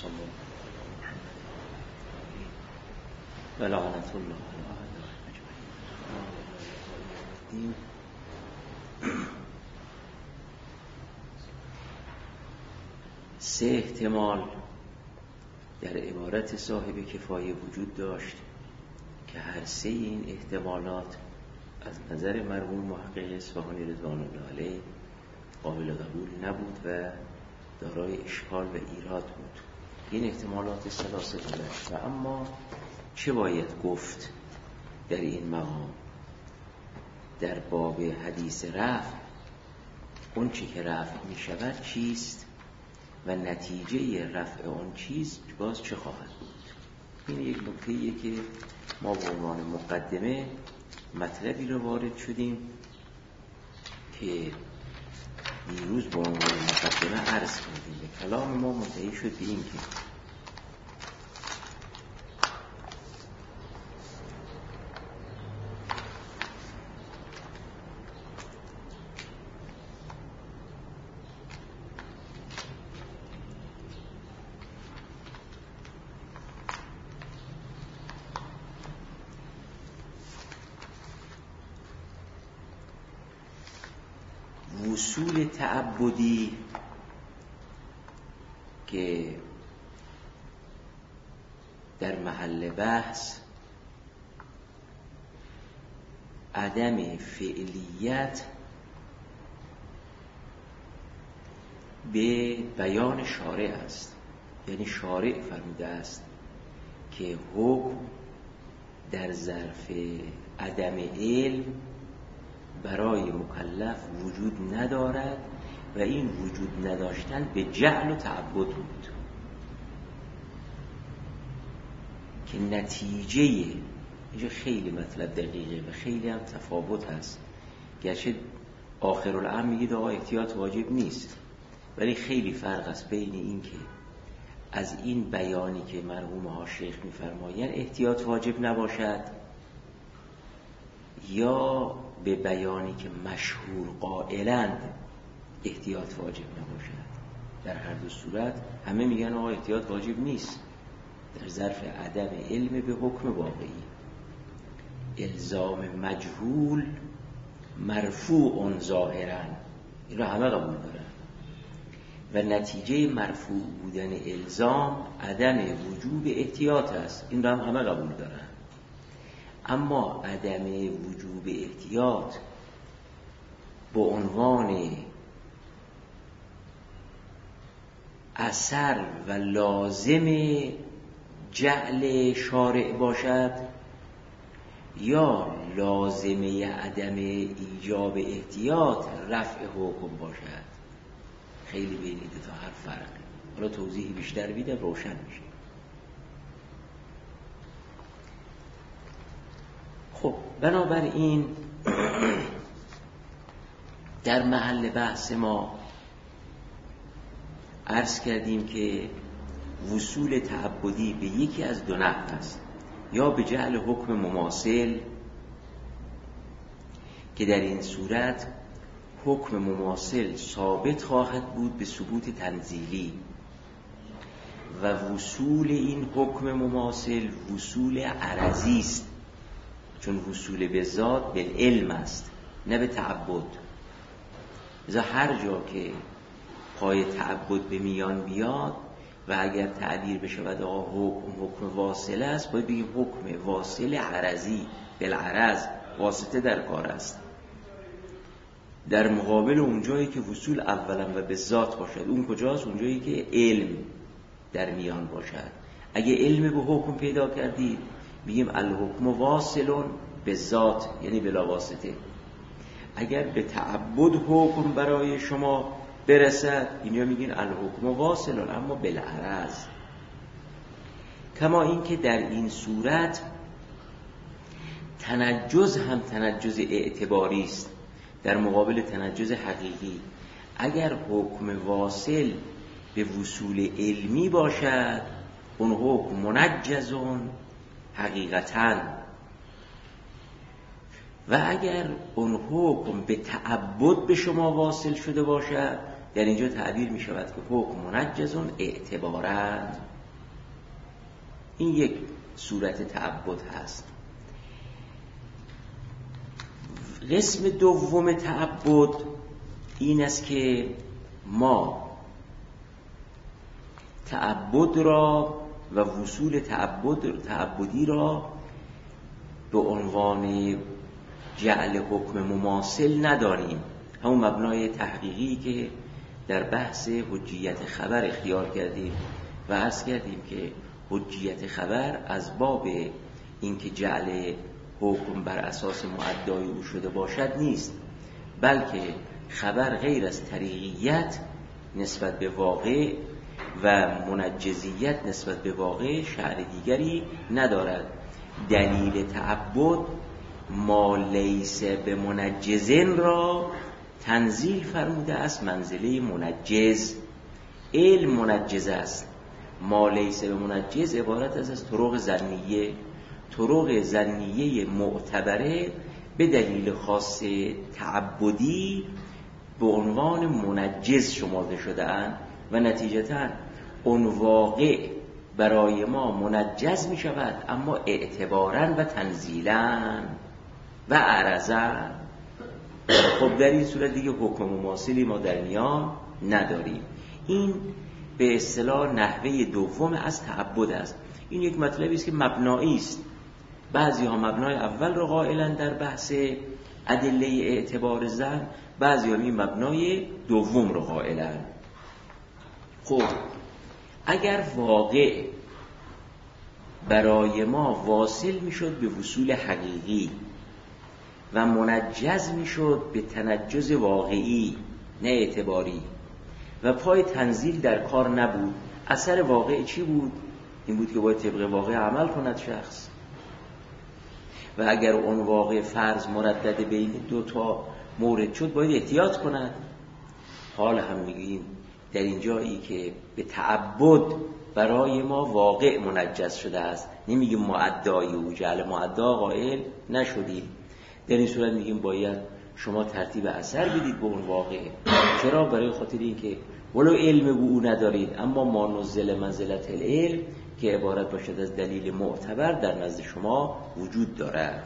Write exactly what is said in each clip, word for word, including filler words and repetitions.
صلی الله و لعنت الله علی اعدائهم اجمعین. سه احتمال در عبارت صاحب کفایه وجود داشت که هر سه این احتمالات از نظر مرحوم محقق اصفهانی رضوان الله علیه قابل قبول نبود و دارای اشکال و ایراد بود. این احتمالات ثلاثه داشت و اما چه باید گفت در این مقام؟ در باب حدیث رفع اون چی که رفع می شود چیست و نتیجه رفع اون چیست باز چه خواهد بود؟ این یک نکته‌ایه که ما به عنوان مقدمه مطلبی رو وارد شدیم که دیروز به عنوان مقدمه عرض کردیم. به کلام ما منتهی شد به این که وصول تعبدی که در محل بحث عدم فعلیت به بیان شارع است. یعنی شارع فرموده است که حکم در ظرف عدم علم برای مکلف وجود ندارد و این وجود نداشتن به جهل و تعبد بود که نتیجه اینجا خیلی مطلب دقیقه و خیلی هم تفاوت هست. گرچه آخر الامر میگید آقا احتیاط واجب نیست، ولی خیلی فرق است بین این که از این بیانی که مرحوم ها شیخ میفرمایند احتیاط واجب نباشد یا به بیانی که مشهور قائلند احتیاط واجب نباشد. در هر دو صورت همه میگن آقا احتیاط واجب نیست در ظرف عدم علم به حکم واقعی. الزام مجهول مرفوع ظاهرا، این رو همه قبول دارن و نتیجه مرفوع بودن الزام عدم وجوب احتیاط است، این رو هم همه قبول دارن. اما عدم وجوب احتیاط به عنوان اثر و لازم جعل شارع باشد یا لازمه عدم ایجاب احتیاط رفع حکم باشد، خیلی بین دو تا هر فرق. حالا توضیحی بیشتر بیدم روشن میشه. خب بنابراین در محل بحث ما عرض کردیم که وصول تعبدی به یکی از دو نحو است، یا به جعل حکم مماثل که در این صورت حکم مماثل ثابت خواهد بود به ثبوت تنزیلی و وصول این حکم مماثل وصول عرضی است، چون وصول به ذات به علم است نه به تعبد. لذا هر جا که پای تعبد به میان بیاد و اگر تعبیر بشود آقا حکم حکم واصل است، باید بگیم حکم واصل عرضی بالعرض، واسطه در کار است، در مقابل اون جایی که وصول اولا و به ذات باشد. اون کجاست؟ اون جایی که علم در میان باشد. اگه علم به حکم پیدا کردید میگیم الحکم واصلون به ذات، یعنی بلا واسطه. اگر به تعبد حکم برای شما برسد اینجا میگین الحکم واصلون اما بالعرض. کما این که در این صورت تنجز هم تنجز اعتباری است در مقابل تنجز حقیقی. اگر حکم واصل به وصول علمی باشد اون حکم منجزون حقیقتاً، و اگر اون حکم به تعبد به شما واصل شده باشد در اینجا تعبیر می شود که حکم منجزون اعتباراً. این یک صورت تعبد هست. قسم دوم تعبد این است که ما تعبد را و وصول تعبد تعبدی را به عنوان جعل حکم مماثل نداریم. همون مبنای تحقیقی که در بحث حجیت خبر اختیار کردیم و عرض کردیم که حجیت خبر از باب اینکه جعل حکم بر اساس معدای او شده باشد نیست، بلکه خبر غیر از طریقیت نسبت به واقع و منجزیت نسبت به واقع شأن دیگری ندارد. دلیل تعبد ما لیس به منجزن را تنزیل فرموده است منزله منجز. علم منجز است، ما لیس به منجز عبارت است از طرق ظنیه. طرق ظنیه معتبره به دلیل خاص تعبدی به عنوان منجز شمرده شده اند و نتیجتاً اون واقع برای ما منجز می شود، اما اعتباراً و تنزیلاً و عرضاً. خب در این صورت دیگه حکم مماثلی ما در میان نداریم. این به اصطلاح نحوه دوم از تعبد است. این یک مطلبی است که مبنایی است. بعضی ها مبنای اول رو قائلن در بحث ادله اعتبار ظن، بعضی ها این مبنای دوم رو قائلن. خب اگر واقع برای ما واصل میشد به وصول حقیقی و منجز میشد به تنجز واقعی نه اعتباری و پای تنزیل در کار نبود، اثر واقع چی بود؟ این بود که باید طبق واقع عمل کند شخص. و اگر اون واقع فرض مردد بین دو تا مورد شد باید احتیاط کند. حال هم میگیم در این جایی که به تعبد برای ما واقع منجز شده است، نمیگیم معدای او، جعل معدا قائل نشدیم. در این صورت میگیم باید شما ترتیب اثر بدید به اون واقع. چرا؟ برای خاطر این که ولو علم به او ندارید، اما ما نزل منزلت العلم که عبارت باشد از دلیل معتبر در نزد شما وجود دارد.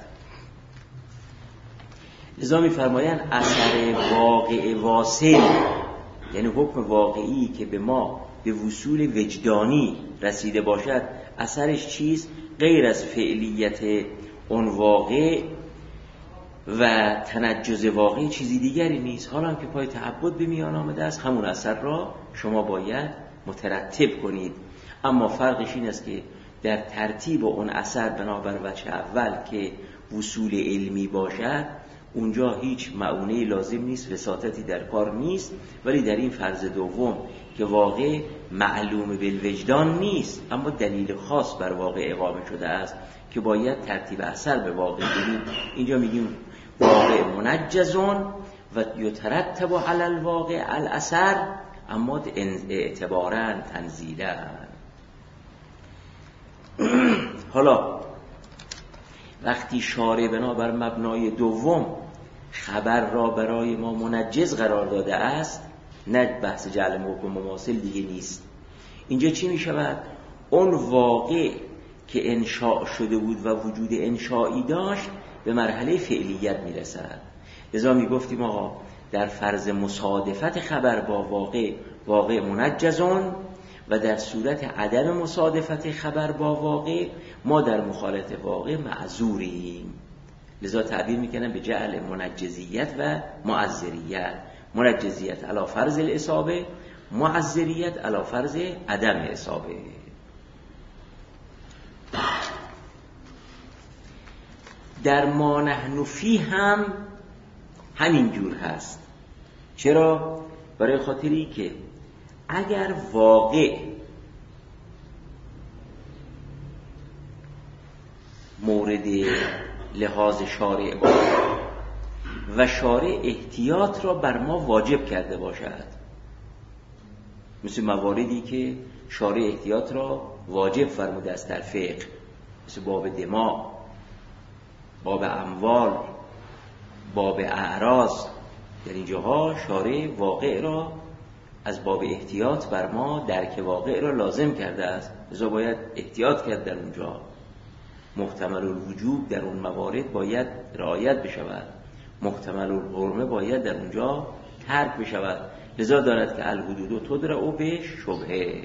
لذا می‌فرمایند اثر واقع واصل، یعنی حکم واقعی که به ما به وصول وجدانی رسیده باشد، اثرش چیست؟ غیر از فعلیت اون واقع و تنجز واقعی چیزی دیگری نیست. حالا هم که پای تعبد به میان آمده است، همون اثر را شما باید مترتب کنید. اما فرقش این است که در ترتیب اون اثر بنابر وجه اول که وصول علمی باشد، اونجا هیچ معونه لازم نیست، وساطتی در کار نیست. ولی در این فرض دوم که واقع معلوم بالوجدان نیست، اما دلیل خاص بر واقع اقامه شده است که باید ترتیب اثر به واقع بدیم، اینجا میگیم واقع منجزون و یترتب علی الواقع الاثر، اما اعتباراً تنزیلاً. حالا وقتی شارع بنابر مبنای دوم خبر را برای ما منجز قرار داده است، نه بحث جعل حکم مماثل دیگه نیست. اینجا چی می شود؟ اون واقع که انشاء شده بود و وجود انشایی داشت به مرحله فعلیت می رسد. لذا می گفتیم آقا در فرض مصادفت خبر با واقع، واقع منجزون، و در صورت عدم مصادفت خبر با واقع ما در مخالفت واقع معذوریم. لذا تعبیر میکنن به جعل منجزیت و معذریت. منجزیت علی فرض الاصابه، معذریت علی فرض عدم اصابه. در ما نحن فی هم همین جور هست. چرا؟ برای خاطری که اگر واقع مورد لحاظ شارع باشد و شارع احتیاط را بر ما واجب کرده باشد، مثل مواردی که شارع احتیاط را واجب فرموده است در فقه، مثل باب دماء، باب اموال، باب اعراض، در اینجاها شارع واقع را از باب احتیاط بر ما درک واقع را لازم کرده است، لذا باید احتیاط کرد در اونجا. محتمل الوجوب در اون موارد باید رعایت بشود، محتمل الحرمه باید در اونجا ترک بشود. لذا دارد که الحدود تدرع به شبهه.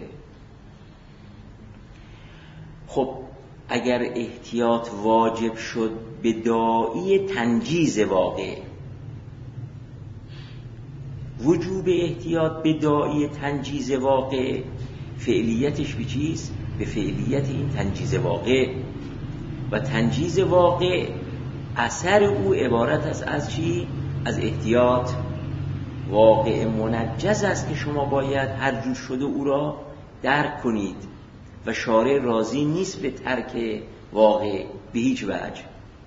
خب اگر احتیاط واجب شد به داعی تنجیز واقع، وجوب احتیاط به داعی تنجیز واقع فعلیتش به چیست؟ به فعلیت این تنجیز واقع. و تنجیز واقع اثر او عبارت است از چی؟ از احتیاط. واقع منجز است که شما باید هر جور شده او را درک کنید و شارع راضی نیست به ترک واقع به هیچ وجه.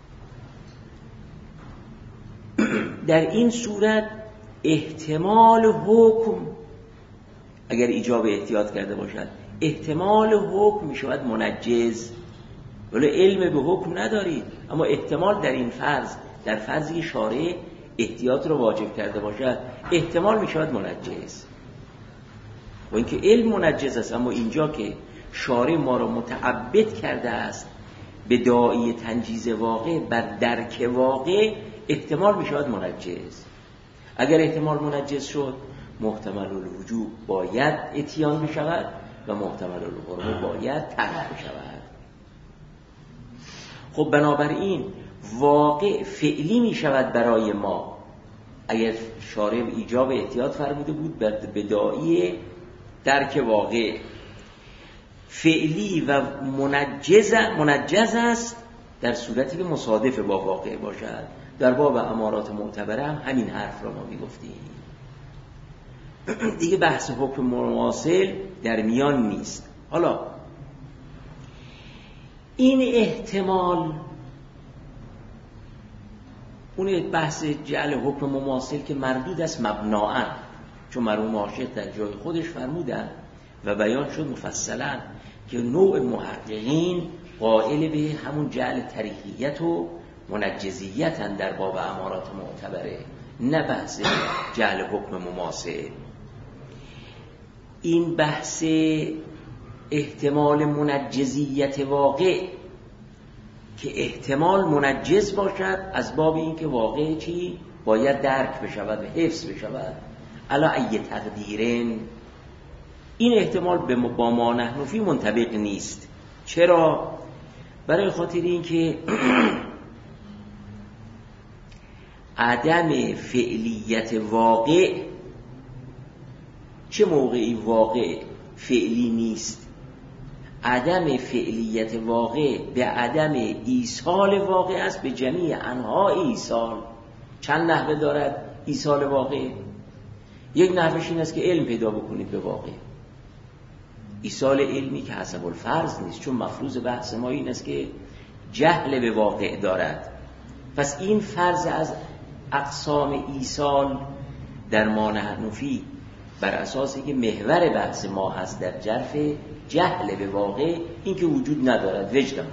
در این صورت احتمال حکم اگر ایجاب احتیاط کرده باشد، احتمال حکم می شود منجز. ولی علم به حکم ندارید، اما احتمال در این فرض، در فرضی شارع احتیاط رو واجب کرده باشد، احتمال می شود منجز. و اینکه علم منجز است، اما اینجا که شارع ما را متعبد کرده است به داعی تنجیز واقع بر درک واقع، احتمال می شود منجز. اگر احتمال منجز شد، محتمل الوجوب باید اتیان می شود و محتمل الحرمه باید ترک می شود. خب بنابراین واقع فعلی می شود برای ما اگر شارع ایجاب احتیاط فرموده بود به داعی درک واقع. فعلی و منجز منجز است در صورتی که مصادف با واقع باشد. در باب امارات معتبره هم همین حرف را ما می گفتیم. دیگه بحث حکم مماثل در میان نیست. حالا این احتمال، اون بحث جعل حکم مماثل که مردود است مبناءً، چون مرحوم عاشق در جای خودش فرمودن و بیان شد مفصلاً که نوع محققین قائل به همون جعل طریقیت و منجزیت در باب امارات معتبره، نه بحث جعل حکم مماثل. این بحث احتمال منجزیت واقع که احتمال منجز باشد از باب این که واقع چی؟ باید درک بشود و حفظ بشود. الا ای تقدیرن، این احتمال با ما نحنفی منطبق نیست. چرا؟ برای خاطر این که عدم فعلیت واقع، چه موقعی واقع فعلی نیست؟ عدم فعلیت واقع به عدم ایصال واقع است به جمیع انواع ایصال. چند نحوه دارد ایصال واقع؟ یک نحوهش این است که علم پیدا بکنید به واقع، ایصال علمی که حسب الفرض نیست، چون مفروض بحث ما این است که جهل به واقع دارد. پس این فرض از اقسام ایصال در ما نحنفی بر اساسی که محور بحث ما هست در جرف جهل به واقع، این که وجود ندارد وجدانا.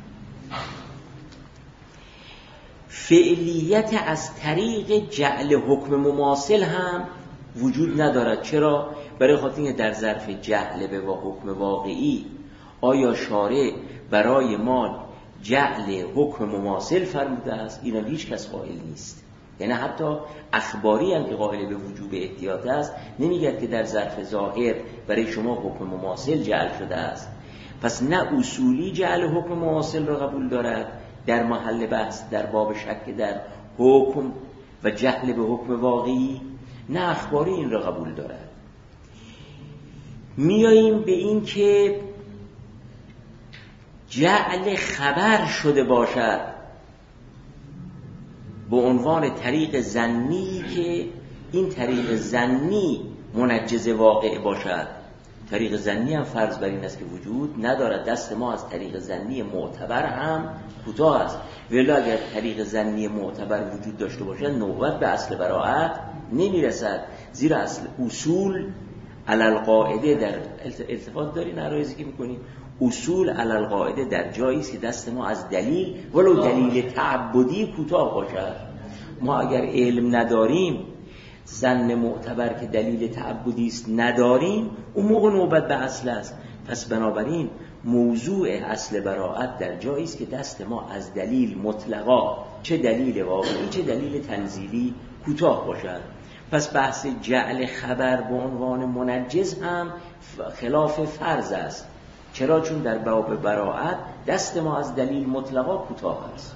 فعلیت از طریق جعل حکم مماثل هم وجود ندارد. چرا؟ برای خاطر اینکه در ظرف جهل به حکم واقعی آیا شارع برای ما جعل حکم مماثل فرموده است؟ اینا هیچ کس قائل نیست. یعنی حتی اخباری هم که قائل به وجوب احتیاط است نمیگه که در ظرف ظاهر برای شما حکم مماثل جعل شده است. پس نه اصولی جعل حکم مماثل را قبول دارد در محل بحث در باب شک در حکم و جهل به حکم واقعی، نه اخباری این را قبول دارد. میاییم به این که جعل خبر شده باشد به عنوان طریق ظنی که این طریق ظنی منجز واقع باشد. طریق ظنی هم فرض بر این است که وجود ندارد. دست ما از طریق ظنی معتبر هم کوتاه است. ولی اگر طریق ظنی معتبر وجود داشته باشد نوبت به اصل براءت نمیرسد، زیرا اصل اصول علی القاعده در التفات دارین عرایزی که میکنیم، اصول علی القاعده در جایی است که دست ما از دلیل ولو دلیل تعبدی کوتاه باشد. ما اگر علم نداریم ظن معتبر که دلیل تعبدی است نداریم، اون موقع نوبت به اصل است. پس بنابراین موضوع اصل براءت در جایی است که دست ما از دلیل مطلقا، چه دلیل واقعی چه دلیل تنزیلی، کوتاه باشد. پس بحث جعل خبر به عنوان منجز هم خلاف فرض است. چرا؟ چون در باب براءت دست ما از دلیل مطلقا کوتاه است.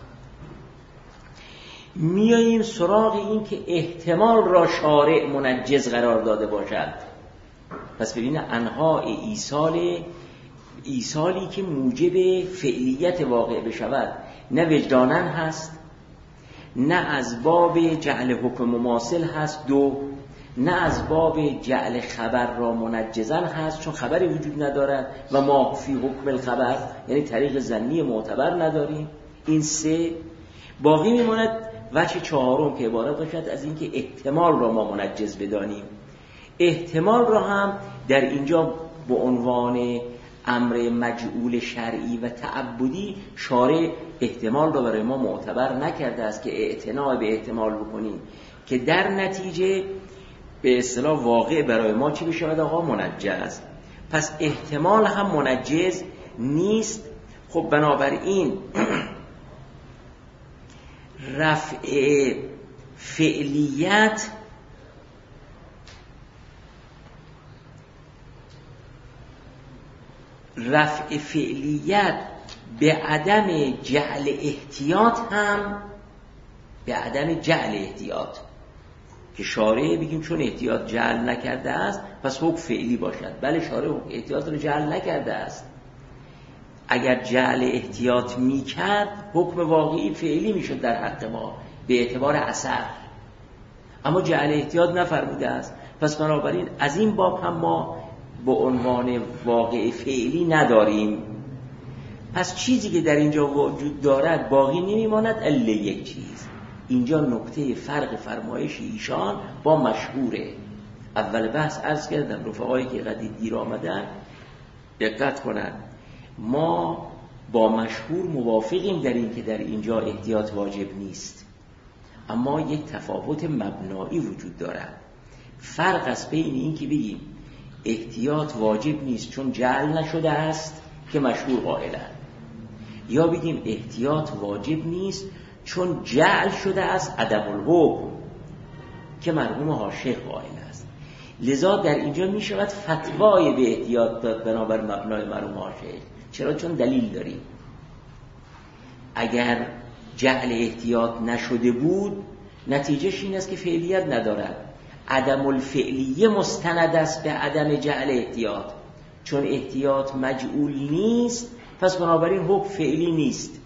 میاییم سراغ این که احتمال را شارع منجز قرار داده باشد. پس ببین انواع ایصال ایصالی که موجب فعلیت واقع بشود، نه وجدانن هست، نه از باب جعل حکم مماثل هست، دو نه از باب جعل خبر را منجزن هست چون خبری وجود ندارد و ما فی حکم الخبر، یعنی طریق ظنی معتبر نداریم. این سه. باقی میماند وجه چهارم که عبارت باشد از اینکه احتمال را ما منجز بدانیم. احتمال را هم در اینجا به عنوان امر مجعول شرعی و تعبدی شارع احتمال را برای ما معتبر نکرده است که اعتنا به احتمال بکنیم که در نتیجه به اصطلاح واقع برای ما چی بشود؟ آقا منجز. پس احتمال هم منجز نیست. خب بنابراین رفع فعلیت رفع فعلیت به عدم جعل احتیاط هم به عدم جعل احتیاط که شارع بگیم چون احتیاط جعل نکرده است پس حکم فعلی باشد. بله شارع احتیاط رو جعل نکرده است. اگر جعل احتیاط میکرد حکم واقعی فعلی میشد در حق ما به اعتبار اثر، اما جعل احتیاط نفرموده است. پس بنابراین از این باب هم ما به عنوان واقع فعلی نداریم. پس چیزی که در اینجا وجود دارد باقی نمیماند الا یک چیز. اینجا نکته فرق فرمایش ایشان با مشهوره. اول بحث عرض کردم رفقایی که قدید دیر آمدن دقت کنن، ما با مشهور موافقیم در این که در اینجا احتیاط واجب نیست، اما یک تفاوت مبنایی وجود دارد. فرق است بین این که بگیم احتیاط واجب نیست چون جعل نشده است که مشهور قائلند، یا بگیم احتیاط واجب نیست چون جعل شده است عدم الحکم که مرحوم حاشیه قائل است. لذا در اینجا می شود فتوای به احتیاط داد بنابر مبنای مرحوم حاشیه. چرا؟ چون دلیل داریم. اگر جعل احتیاط نشده بود نتیجهش این است که فعلیت ندارد. عدم الفعلیه مستند است به عدم جعل احتیاط، چون احتیاط مجعول نیست پس بنابراین حکم فعلی نیست.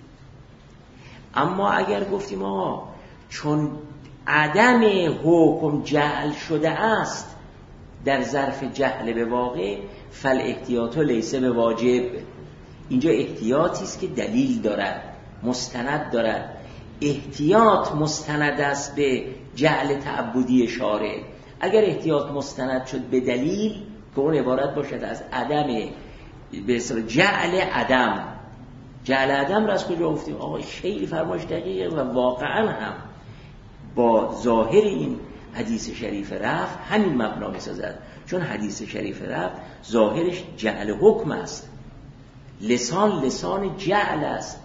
اما اگر گفتیم آقا چون عدم حکم جعل شده است در ظرف جهل به واقع فل احتیاط لیس به واجب، اینجا احتیاطی است که دلیل دارد، مستند دارد. احتیاط مستند است به جعل تعبدی شارع. اگر احتیاط مستند شد به دلیل که اون عبارت باشد از عدم به اصطلاح جعل عدم، جعل عدم را از کجا گفتیم؟ آقا خیلی فرمایش دقیقه و واقعا هم با ظاهر این حدیث شریف رفع همین مبنا می‌سازد، چون حدیث شریف رفع ظاهرش جعل حکم است، لسان لسان جعل است.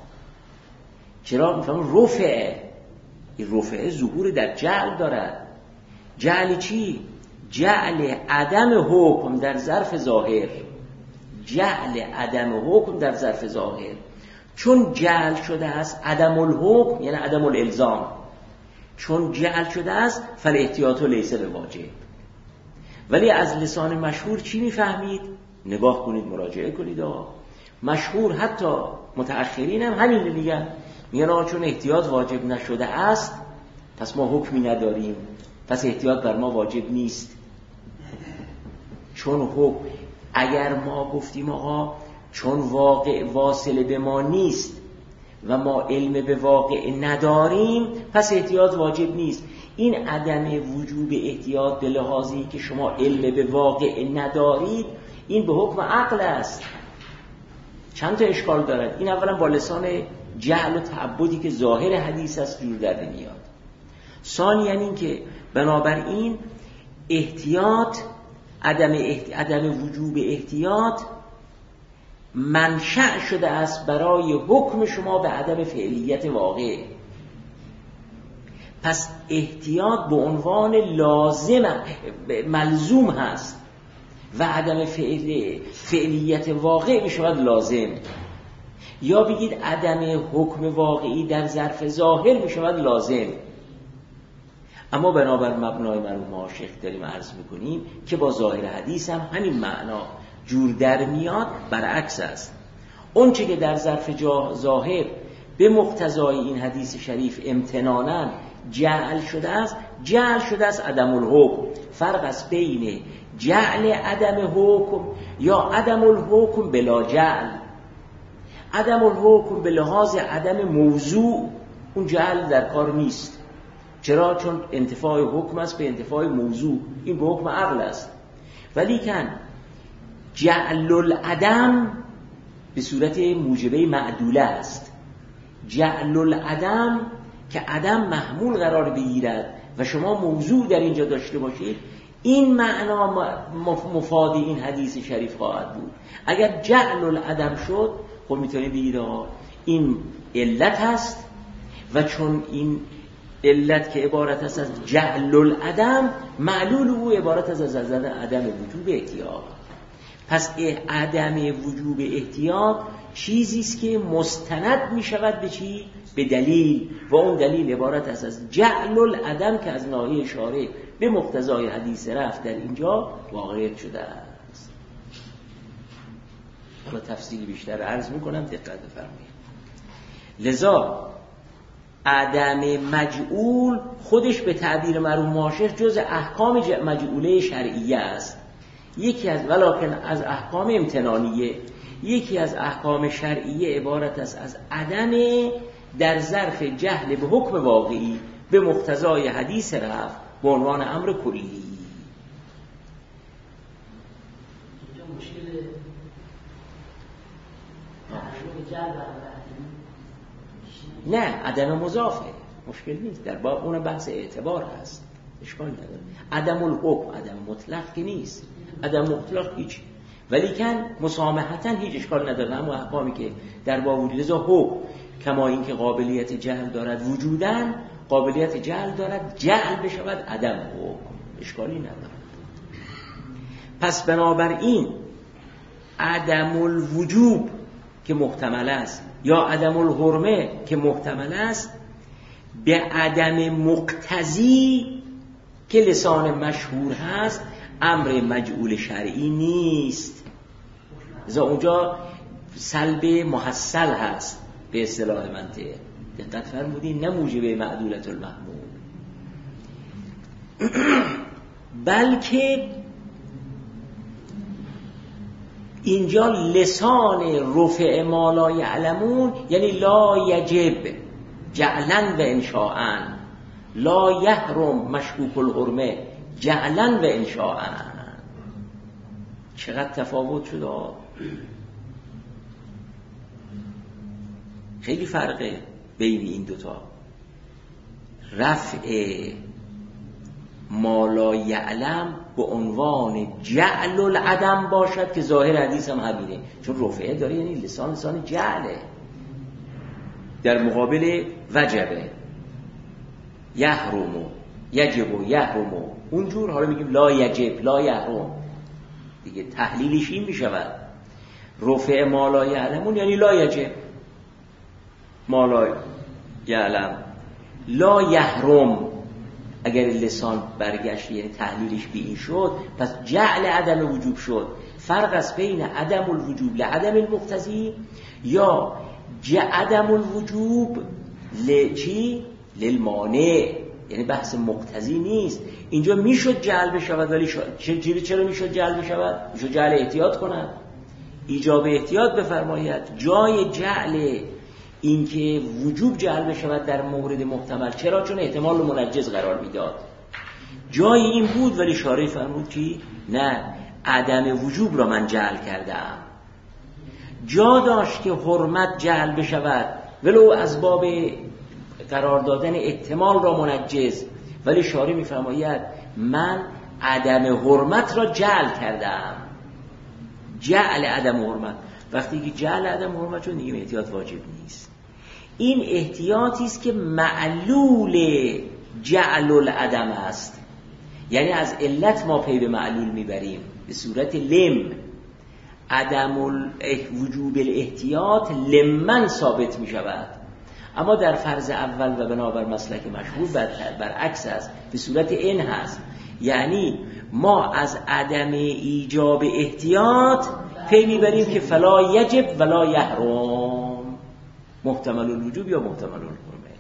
چرا میفهمم رفعه؟ این رفعه ظهور در جعل دارد. جعل چی؟ جعل عدم حکم در ظرف ظاهر، جعل عدم حکم در ظرف ظاهر. چون جعل شده است عدم الحکم یعنی عدم الالزام، چون جعل شده است فل احتیاط لیس به واجب. ولی از لسان مشهور چی میفهمید؟ نگاه کنید، مراجعه کنید. آقا مشهور حتی متأخرین هم همین میگن، میگن چون احتیاط واجب نشده است پس ما حکمی نداریم، پس احتیاط بر ما واجب نیست. چون حکم اگر ما گفتیم آقا چون واقع واصل به ما نیست و ما علم به واقع نداریم پس احتیاط واجب نیست، این عدم وجوب احتیاط به لحاظی که شما علم به واقع ندارید این به حکم عقل است. چند تا اشکال دارد. این اولا با لسان جهل و تعبدی که ظاهر حدیث است جور در نمیاد. ثانیاً این که بنابراین احتیاط عدم, احت... عدم وجوب احتیاط منشأ شده است برای حکم شما به عدم فعلیت واقع. پس احتیاط به عنوان لازم ملزوم هست و عدم فعل... فعلیت واقع می شود لازم، یا بگید عدم حکم واقعی در ظرف ظاهر می شود لازم. اما بنابر مبنای مرحوم ماشیخ داریم عرض میکنیم که با ظاهر حدیث هم همین معنا جور در میاد، برعکس است. اون چه که در ظرف ظاهر به مقتضای این حدیث شریف امتناناً جعل شده است، جعل شده است عدم الحکم. فرق است بین جعل عدم حکم یا عدم الحکم بلا جعل. عدم الحکم به لحاظ عدم موضوع، اون جعل در کار نیست. چرا؟ چون انتفاع حکم است به انتفاع موضوع، این به حکم عقل است. ولی کن جعل العدم به صورت موجبه معدوله است. جعل العدم که عدم محمول قرار بگیرد و شما موضوع در اینجا داشته باشید، این معنا مفاد این حدیث شریف خواهد بود. اگر جعل العدم شد، خب میتونید بگید آقا این علت هست و چون این علت که عبارت است از جعل العدم، معلول او عبارت است از عدم وجوب احتیاط. پس عدم وجوب احتیاط چیزی است که مستند می شود به چی؟ به دلیل، و اون دلیل عبارت است از جعل العدم که از ناحیه شارع به مقتضای حدیث رفت در اینجا واقع شده است. حالا تفصیل بیشتر عرض می کنم، دقت بفرمایید. لذا عدم مجعول خودش به تعبیر مرحوم ماشیخ جز احکام مجعوله شرعیه است. یکی از ولکن از احکام امتنانیه، یکی از احکام شرعیه عبارت است از عدم در ظرف جهل به حکم واقعی به مقتضای حدیث رفت به عنوان امر کلی. نه، عدم مضافه، مشکل نیست، در باب اون بحث اعتبار هست، اشکال نداره. عدم الحکم عدم مطلق که نیست، عدم مطلق هیچ، ولی کن مسامحتا هیچ اشکال نداره. اما احکامی که در باب وجود لذا حکم کما این که قابلیت جهل دارد وجوداً، قابلیت جهل دارد جهل بشود عدم حکم، اشکالی نداره. پس بنابراین عدم الوجوب که محتمل است یا عدم الحرمه که محتمل است، به عدم مقتضی که لسان مشهور هست امر مجعول شرعی نیست. لذا اونجا سلب محصل هست به اصطلاح منطق. دقت فرمودین، نه موجب معدولت المحمول، بلکه اینجا لسان رفع ما لا یعلمون یعنی لا یجب جعلن و انشاءن، لا یحرم مشکوک الحرمه جعلن و انشاءن. چقدر تفاوت شده، خیلی فرقه بین این دوتا. رفع ما لا یعلم به عنوان جعل العدم باشد که ظاهر حدیث هم همینه، چون رفعه داره یعنی لسان لسان جعله، در مقابل وجبه یحرمو یجب و یحرمو اونجور. حالا میگیم لا یجب لا یحرم، دیگه تحلیلش این میشود رفع ما لا یعلمون یعنی لا یجب ما لا یعلم لا یحرم. اگر لسان برگشت یعنی تحلیلش به این شد، پس جعل عدم وجوب شد. فرق است بین عدم الوجوب لعدم المقتضی یا عدم الوجوب لچی للمانع، یعنی بحث مقتضی نیست. اینجا میشد جعل بشود، ولی چرا چرا میشد جعل بشود؟ میشد جعل احتیاط کند، ایجاب احتیاط بفرماید. جای جعل این که وجوب جعل بشود در مورد محتمل، چرا؟ چون احتمال رو منجز قرار میداد. جای این بود ولی شارع فرمود که نه، عدم وجوب را من جعل کردم. جا داشت که حرمت جعل بشود ولو از باب قرار دادن احتمال را منجز، ولی شارع میفرماید من عدم حرمت را جعل کردم. جعل عدم حرمت، وقتی که جعل عدم حرمت شد دیگه احتیاط واجب نیست. این احتیاطی است که معلول جعل العدم است، یعنی از علت ما پی به معلول میبریم به صورت لم. عدم وجوب الاحتیاط لمن ثابت میشود، اما در فرض اول و بنابر مسلک مشهور برعکس است، به صورت ان هست. یعنی ما از عدم ایجاب احتیاط پی میبریم که فلا یجب ولا یحرم، محتمل الوجوب یا محتمل الحرمه.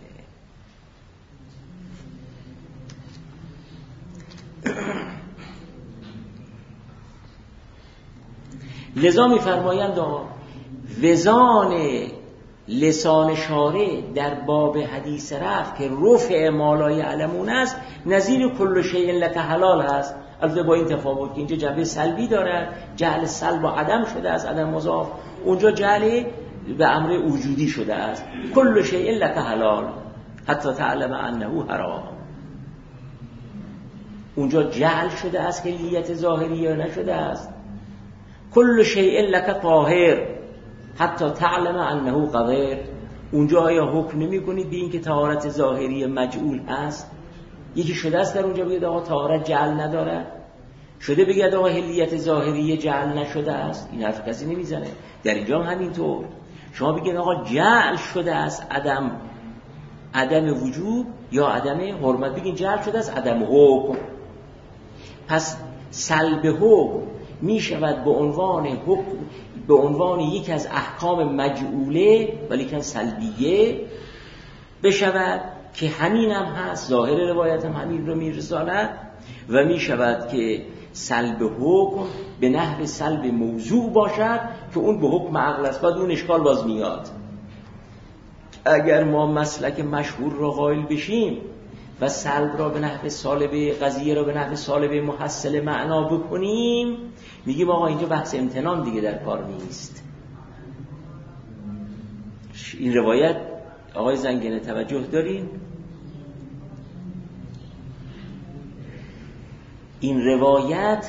لذا می‌فرمایند وزان لسان شارع در باب حدیث رفع که رفع ما لا یعلمون است نظیر کل شیء لک حلال است، البته با این تفاوت که اینجا جنبه سلبی دارد، جعل سلب و عدم شده است، عدم مضاف، اونجا جعل به امر وجودی شده است. کل شیء لک حلال حتی تعلم انه حرام، اونجا جعل شده است که لیت ظاهریه نشده است. کل شیء لک طاهر حتی تعلم انه قذر، اونجا آیا حکم نمی کنید به این که طهارت ظاهری مجعول هست؟ یکی شده است در اونجا بگید آقا طهارت جعل نداره، شده بگید آقا حلیت ظاهری جعل نشده است، این حرف کسی نمیزنه. در اینجا هم همینطور شما بگید آقا جعل شده است عدم عدم وجوب یا عدم حرمت، بگید جعل شده است عدم حکم. پس سلب حکم می شود به عنوان حکم، به عنوان یک از احکام مجعوله ولی که سلبیه بشود که همین هم هست، ظاهر روایت هم همین رو میرساند، و می شود که سلب حکم به نحو سلب موضوع باشد که اون به حکم عقل است. بعد اون اشکال باز میاد. اگر ما مسلک مشهور را قائل بشیم و سلب را به نحو سالب قضیه را به نحو سالب محصل معنا بکنیم، میگیم آقا اینجا بحث امتنان دیگه در کار نیست. این روایت آقای زنگنه توجه دارین؟ این روایت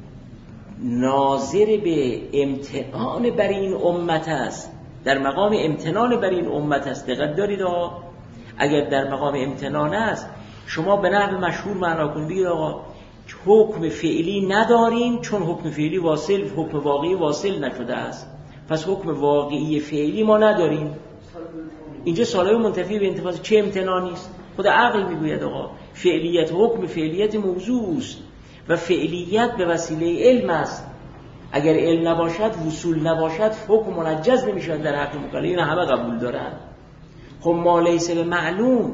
ناظر به امتنان بر این امت است، در مقام امتنان بر این امت است. دقت دارید آقا، اگر در مقام امتنان است شما به نحو مشهور معنا کنید، بگید آقا حکم فعلی نداریم چون حکم فعلی واصل، حکم واقعی واصل نشده است، پس حکم واقعی فعلی ما نداریم. اینجا سالب منتفی به انتفاض چه امتنانی است؟ خود عقل میگوید آقا فعلیت حکم فعلیت موضوع است و فعلیت به وسیله علم است. اگر علم نباشد، وصول نباشد، حکم منجز نمیشود در حق مکلف. این همه قبول دارن. خب ما لیس به معلوم،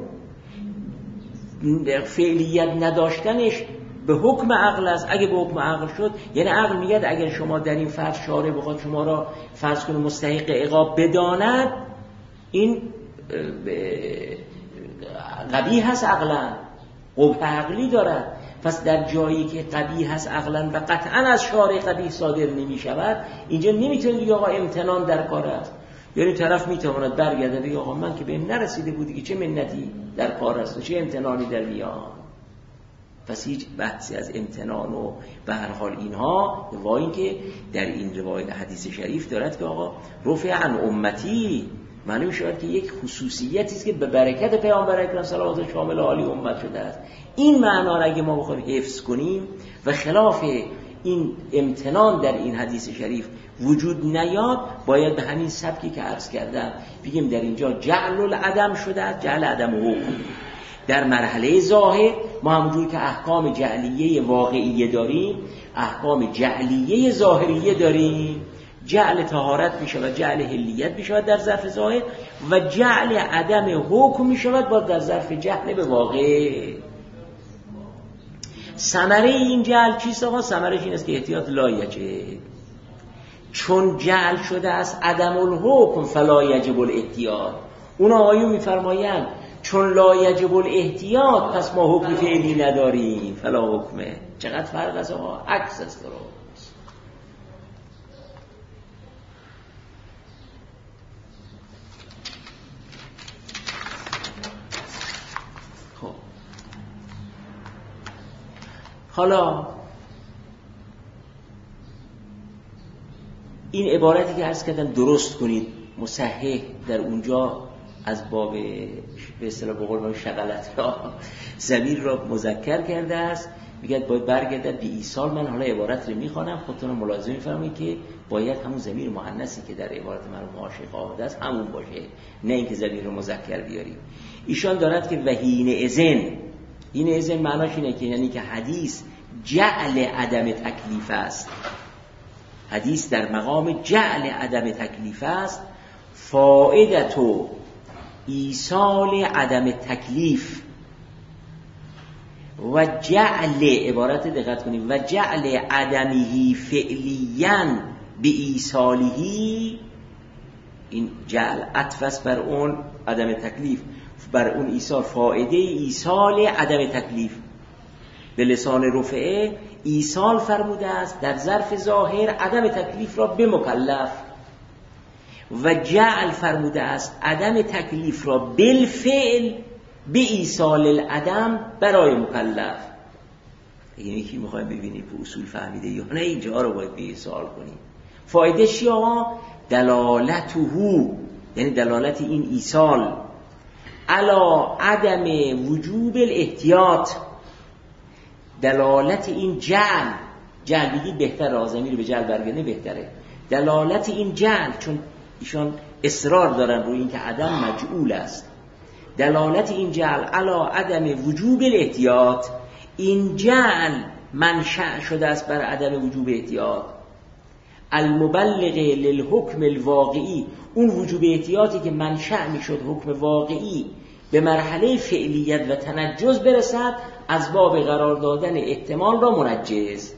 فعلیت نداشتنش به حکم عقل است. اگه به حکم عقل شد، یعنی عقل میگه اگر شما در این فرض شارع بخواد شما را فرض کنه مستحق عقاب بداند، این قبیح هست عقلا، قبح عقلی دارد. پس در جایی که قبیح هست عقلا و قطعا از شارع قبیح صادر نمی شود، اینجا نمیتونه دیگه آقا امتنان در کار است. یعنی طرف میتواند برگرده بگه آقا من که به این نرسیده بودی که چه منتی در کار است و چه امتنانی در میان. پس هیچ بحثی از امتنان و به هر حال اینها، و این که در این روایت حدیث شریف دارد که آقا رفع عن امتی معنی میشه که یک خصوصیتی است که به برکت پیامبر اکرم صلوات الله شامل عالی امت شده است. این معنا را اگه ما بخوایم حفظ کنیم و خلاف این امتنان در این حدیث شریف وجود نیاد، باید به همین سبکی که عرض کردم بگیم در اینجا جعل العدم شده است، جعل عدم حکم. در مرحله ظاهر ما همونجور که احکام جعلیه واقعیه داریم، احکام جعلیه ظاهریه داریم. جعل طهارت می شود، جعل حلیت می شود در ظرف ظاهر، و جعل عدم حکم می شود با در ظرف جهل به واقع. ثمره این جعل چیست آقا؟ ثمرش این است که احتیاط لا یجب، چون جعل شده است عدم الحکم فلا یجب الاحتیاط. اون آقایون می فرمایند چون لا یجب الاحتیاط پس ما حکم فعلی نداریم فلا حکمه. چقدر فرق است آقا؟ عکس است رو. حالا این عبارتی که عرض کردم درست کنید، مصحح در اونجا از باب به اصطلاح به قول شغلت را ضمیر را مذکر کرده است، میگه باید برگردد به ایصال. من حالا عبارت رو میخوانم، خودتون ملاحظه میفرمایید که باید همون ضمیر مؤنثی که در عبارت مرحوم عاشق آمده است همون باشه، نه اینکه ضمیر مذکر بیاریم. ایشان دارد که وحین اذن، این اذن معناش اینه که یعنی که حدیث جعل عدم تکلیف است، حدیث در مقام جعل عدم تکلیف است. فائدت و ایصال عدم تکلیف و جعل، عبارت دقت کنید، و جعل عدمه فعلیاً به ایصاله، این جعل عطف است بر اون عدم تکلیف، بر اون ایصال، فائده ایصال عدم تکلیف. به لسان رفعه ایصال فرموده است در ظرف ظاهر عدم تکلیف را به مکلف، و جعل فرموده است عدم تکلیف را بالفعل به ایصال العدم برای مکلف. یعنی که میخوایم ببینیم که اصول فهمیده یا نه، اینجا رو باید به ایصال کنیم. فایده چیه آقا؟ دلالته، یعنی دلالت این ایصال علا عدم وجوب الاحتیاط، دلالت این جعل، جعل بگید بهتر، آزمی رو به جعل برگردنه بهتره. دلالت این جعل، چون ایشان اصرار دارن روی این که عدم مجعول است، دلالت این جعل علا عدم وجوب الاحتیاط، این جعل منشأ شده است بر عدم وجوب احتیاط. المبلغ للحکم الواقعی، اون وجوب احتیاطی که منشأ میشد حکم واقعی به مرحله فعلیت و تنجز برسد، از باب قرار دادن احتمال را منجز.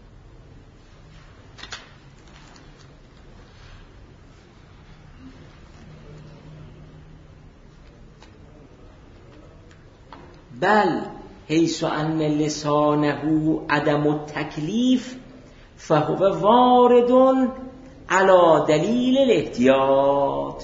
بل حیث ان لسانه عدم التکلیف فهو وارد علی دلیل الاحتیاط.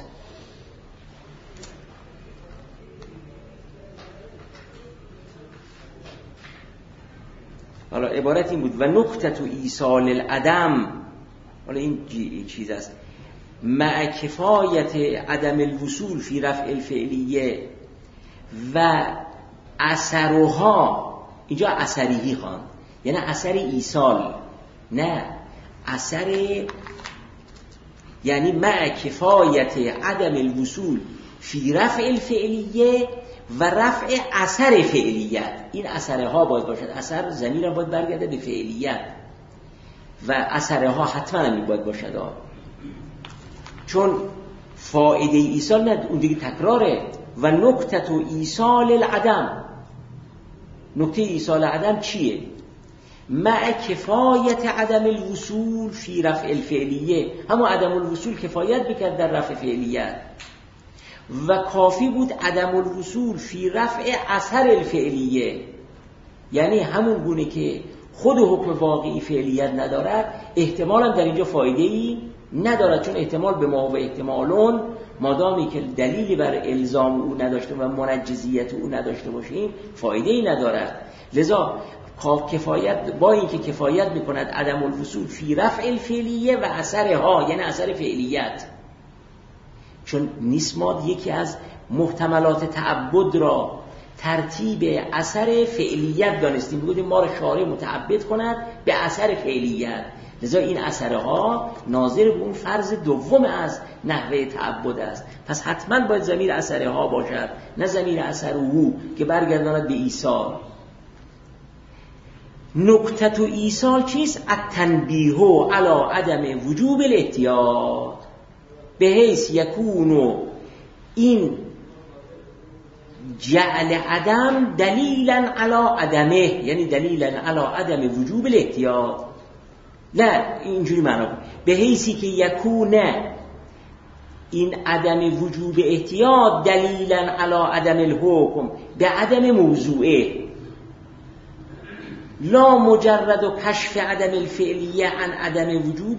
حالا عبارت این بود و نقطه ایصال العدم، حالا این چیز است، مع کفایت عدم الوصول فی رفع الفعلیه و اثرها، اینجا اثریهی خوان، یعنی اثر ایصال، نه اثر، یعنی مع کفایت عدم الوصول فی رفع الفعلیه و رفع اثر فعلیت. این اثرها باید باشد، اثر ضمیر باید برگرده به فعلیت و اثرها حتما هم باید باشد ها. چون فائده ایصال نه، اون دیگه تکراره. و نقطه تو ایصال العدم، نقطه ایصال عدم چیه؟ مع کفایت عدم الوصول فی رفع الفعلیه، همون عدم الوصول کفایت بکرد در رفع فعلیت، و کافی بود عدم الوصول فی رفع اثر الفعلیه، یعنی همون گونه که خود حکم واقعی فعلیت ندارد، احتمال هم در اینجا فایده‌ای ندارد، چون احتمال به ما و احتمالون، مادامی که دلیلی بر الزام او نداشته و منجزیت او نداشته باشیم فایده‌ای ندارد. لذا کفایت، با اینکه کفایت میکند عدم الوصول فی رفع الفعلیه و اثرها، یعنی اثر فعلیت، چون نیست ما یکی از محتملات تعبد را ترتیب اثر فعلیت دانستیم، بگوییم ما را شارع متعبد کند به اثر فعلیت، لذا این اثرها ناظر به اون فرض دوم از نحوه تعبد است. پس حتما باید ضمیر اثرها باشد، نه ضمیر اثرهو که برگرداند به ایصال. نقطه تو ایصال چیست؟ التنبیه علی عدم وجوب الاحتیاط به حیث یکونو، این جعل عدم دلیلا علی عدمه، یعنی دلیلا علی عدم وجوب الاحتیاط. نه اینجوری معنا کن، به حیثی که یکونه این عدم وجوب احتیاط دلیلا علی عدم الحکم به عدم موضوعه، لا مجرد و کشف عدم الفعلیه عن عدم وجوب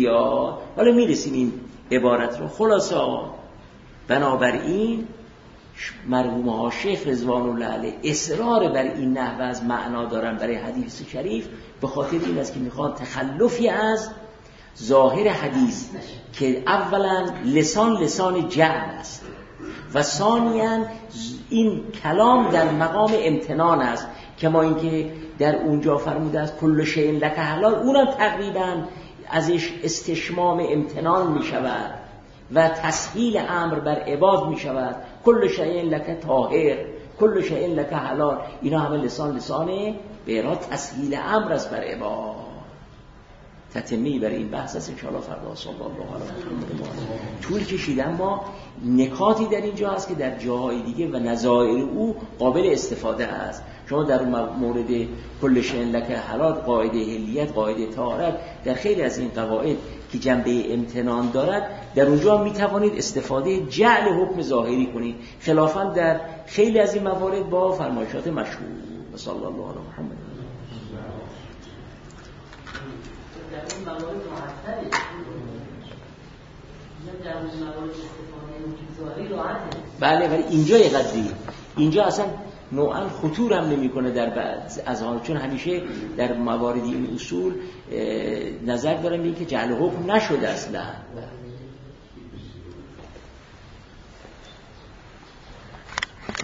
الاحتیاط. حالا میرسیم این عبارت رو. خلاصا بنابراین مرحوم ها شیخ رضوان الله علیه اصرار بر این نحو از معنا دارن برای حدیث شریف، به خاطر این است که میخوان تخلفی از ظاهر حدیث که اولا لسان لسان جعل است و ثانیاً این کلام در مقام امتنان است، کما اینکه در اونجا فرموده است کل شیء لک حلال، اونم تقریباً ازش استشمام امتنان می شود و تسهیل امر بر عباد می شود. کل شیء لک طاهر، کل شیء لک حلال، اینا همه لسان لسانه به اراد تسهیل امر است بر عباد. تتمی برای این بحث است انشاءالله فردا. صلی الله علیه و آله. طول کشید، اما نکاتی در اینجا هست که در جاهای دیگه و نظائر او قابل استفاده است. شما در مورد کل شیء لک حلال، قاعده حلیت، قاعده طهارت، در خیلی از این قواعد که جنبه امتنان دارد، در اونجا می توانید استفاده جعل حکم ظاهری کنید، خلافاً در خیلی از این موارد با فرمایشات مشهور. صلی الله علیه محمد. در این موارد راحت‌تره، در اون موارد استفاده ظاهری راحته. بله، ولی اینجا یه قدری اینجا اصلا نوعاً خطور هم نمی کنه در بعض از آن، چون همیشه در موارد این اصول نظر دارم به اینکه جعل حکم نشده اصلا.